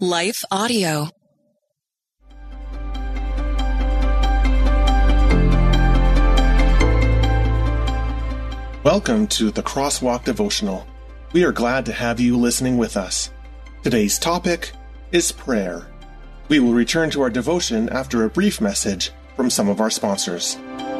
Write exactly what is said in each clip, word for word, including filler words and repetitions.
Life Audio. Welcome to the Crosswalk Devotional. We are glad to have you listening with us. Today's topic is prayer. We will return to our devotion after a brief message from some of our sponsors.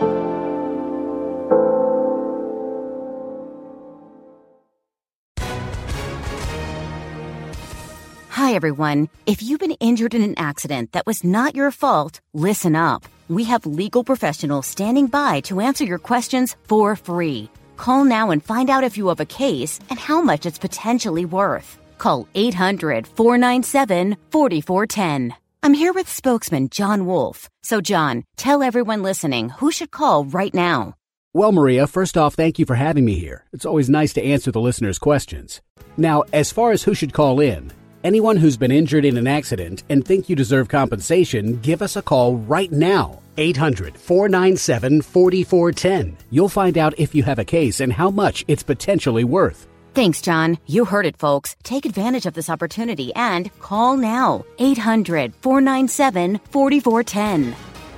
Hi, everyone. If you've been injured in an accident that was not your fault, listen up. We have legal professionals standing by to answer your questions for free. Call now and find out if you have a case and how much it's potentially worth. Call eight hundred, four nine seven, four four one zero. I'm here with spokesman John Wolf. So, John, tell everyone listening who should call right now. Well, Maria, first off, thank you for having me here. It's always nice to answer the listeners' questions. Now, as far as who should call in, anyone who's been injured in an accident and think you deserve compensation, give us a call right now. eight hundred, four nine seven, four four one zero. You'll find out if you have a case and how much it's potentially worth. Thanks, John. You heard it, folks. Take advantage of this opportunity and call now. eight hundred, four nine seven, four four one zero.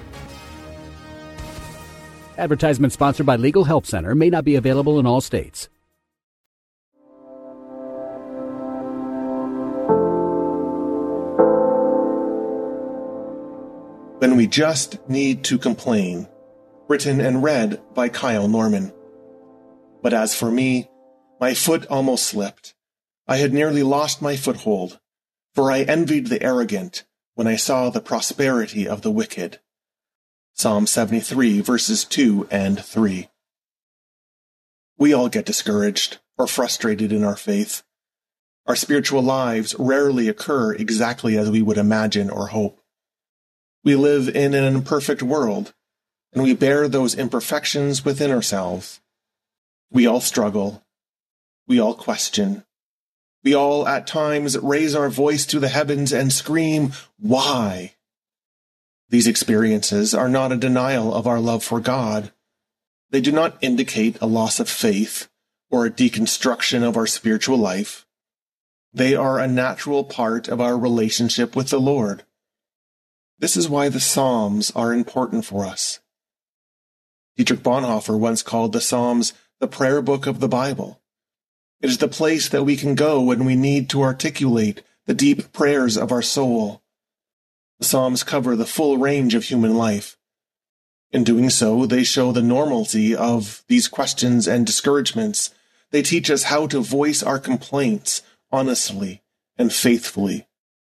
Advertisement sponsored by Legal Help Center. May not be available in all states. When We Just Need to Complain, written and read by Kyle Norman. But as for me, my foot almost slipped. I had nearly lost my foothold, for I envied the arrogant when I saw the prosperity of the wicked. Psalm seventy-three, verses two and three. We all get discouraged or frustrated in our faith. Our spiritual lives rarely occur exactly as we would imagine or hope. We live in an imperfect world, and we bear those imperfections within ourselves. We all struggle. We all question. We all, at times, raise our voice to the heavens and scream, "Why?" These experiences are not a denial of our love for God. They do not indicate a loss of faith or a deconstruction of our spiritual life. They are a natural part of our relationship with the Lord. This is why the Psalms are important for us. Dietrich Bonhoeffer once called the Psalms the prayer book of the Bible. It is the place that we can go when we need to articulate the deep prayers of our soul. The Psalms cover the full range of human life. In doing so, they show the normalcy of these questions and discouragements. They teach us how to voice our complaints honestly and faithfully.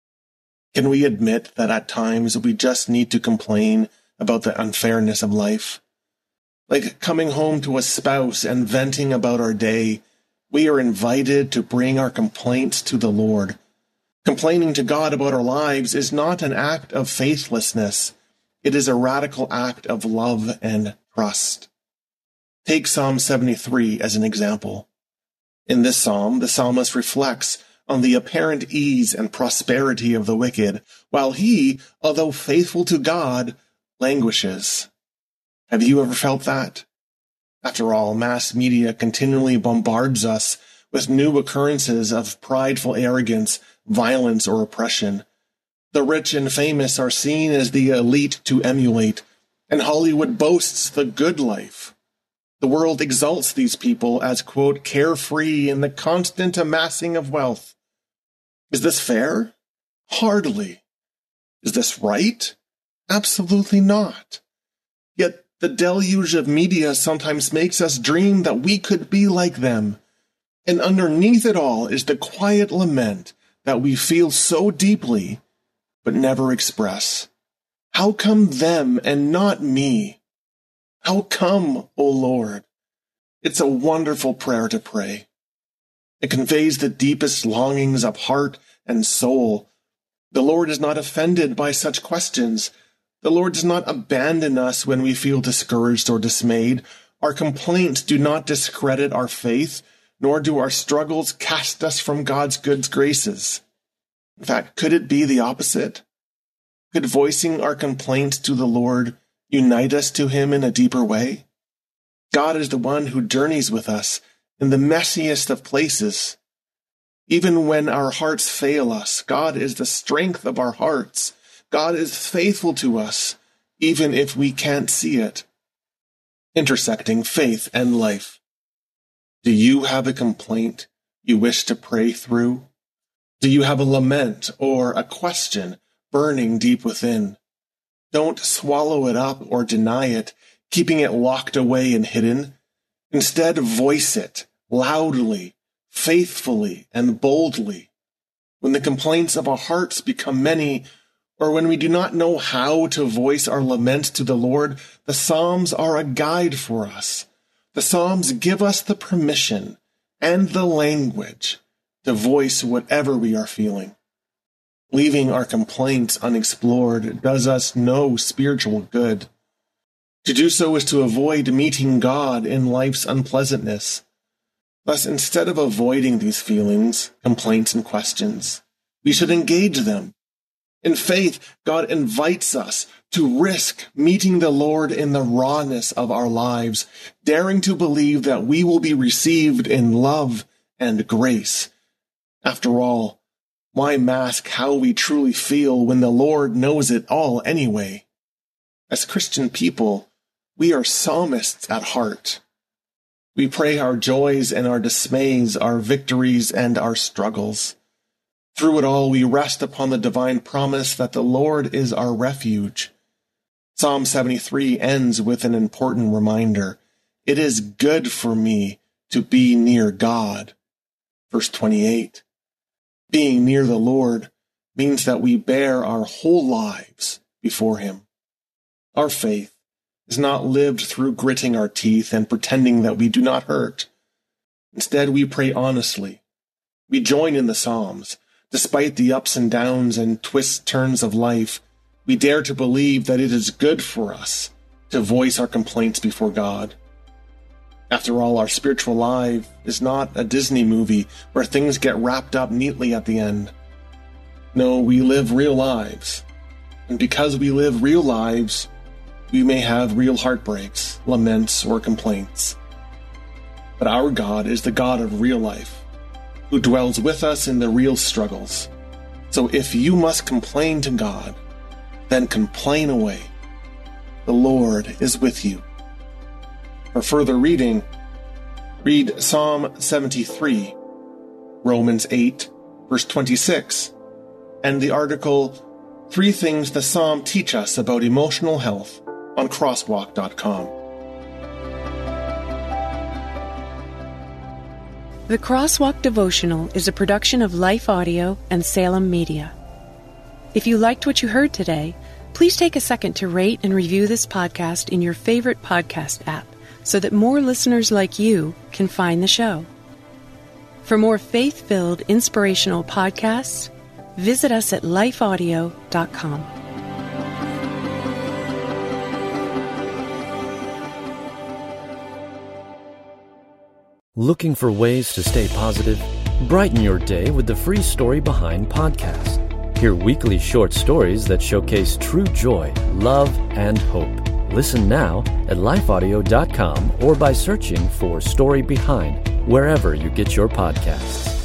Can we admit that at times we just need to complain about the unfairness of life? Like coming home to a spouse and venting about our day, we are invited to bring our complaints to the Lord. Complaining to God about our lives is not an act of faithlessness. It is a radical act of love and trust. Take Psalm seventy-three as an example. In this psalm, the psalmist reflects on the apparent ease and prosperity of the wicked, while he, although faithful to God, languishes. Have you ever felt that? After all, mass media continually bombards us with new occurrences of prideful arrogance, violence, or oppression. The rich and famous are seen as the elite to emulate, and Hollywood boasts the good life. The world exalts these people as, quote, carefree in the constant amassing of wealth. Is this fair? Hardly. Is this right? Absolutely not. Yet the deluge of media sometimes makes us dream that we could be like them. And underneath it all is the quiet lament that we feel so deeply, but never express. How come them and not me? How come, O Lord? It's a wonderful prayer to pray. It conveys the deepest longings of heart and soul. The Lord is not offended by such questions. The Lord does not abandon us when we feel discouraged or dismayed. Our complaints do not discredit our faith, nor do our struggles cast us from God's good graces. In fact, could it be the opposite? Could voicing our complaints to the Lord unite us to Him in a deeper way? God is the one who journeys with us in the messiest of places. Even when our hearts fail us, God is the strength of our hearts. God is faithful to us, even if we can't see it. Intersecting faith and life. Do you have a complaint you wish to pray through? Do you have a lament or a question burning deep within? Don't swallow it up or deny it, keeping it locked away and hidden. Instead, voice it loudly, faithfully, and boldly. When the complaints of our hearts become many, or when we do not know how to voice our lament to the Lord, the Psalms are a guide for us. The Psalms give us the permission and the language to voice whatever we are feeling. Leaving our complaints unexplored does us no spiritual good. To do so is to avoid meeting God in life's unpleasantness. Thus, instead of avoiding these feelings, complaints, and questions, we should engage them. In faith, God invites us to risk meeting the Lord in the rawness of our lives, daring to believe that we will be received in love and grace. After all, why mask how we truly feel when the Lord knows it all anyway? As Christian people, we are psalmists at heart. We pray our joys and our dismays, our victories and our struggles. Through it all, we rest upon the divine promise that the Lord is our refuge. Psalm seventy-three ends with an important reminder. It is good for me to be near God. Verse twenty-eight. Being near the Lord means that we bear our whole lives before Him. Our faith is not lived through gritting our teeth and pretending that we do not hurt. Instead, we pray honestly. We join in the Psalms. Despite the ups and downs and twists turns of life, we dare to believe that it is good for us to voice our complaints before God. After all, our spiritual life is not a Disney movie where things get wrapped up neatly at the end. No, we live real lives. And because we live real lives, we may have real heartbreaks, laments, or complaints. But our God is the God of real life, who dwells with us in the real struggles. So if you must complain to God, then complain away. The Lord is with you. For further reading, read Psalm seventy-three, Romans eight, verse twenty-six, and the article, Three Things the Psalm Teach Us About Emotional Health, on crosswalk dot com. The Crosswalk Devotional is a production of Life Audio and Salem Media. If you liked what you heard today, please take a second to rate and review this podcast in your favorite podcast app so that more listeners like you can find the show. For more faith-filled, inspirational podcasts, visit us at life audio dot com. Looking for ways to stay positive? Brighten your day with the Free Story Behind podcast. Hear weekly short stories that showcase true joy, love, and hope. Listen now at life audio dot com or by searching for Story Behind wherever you get your podcasts.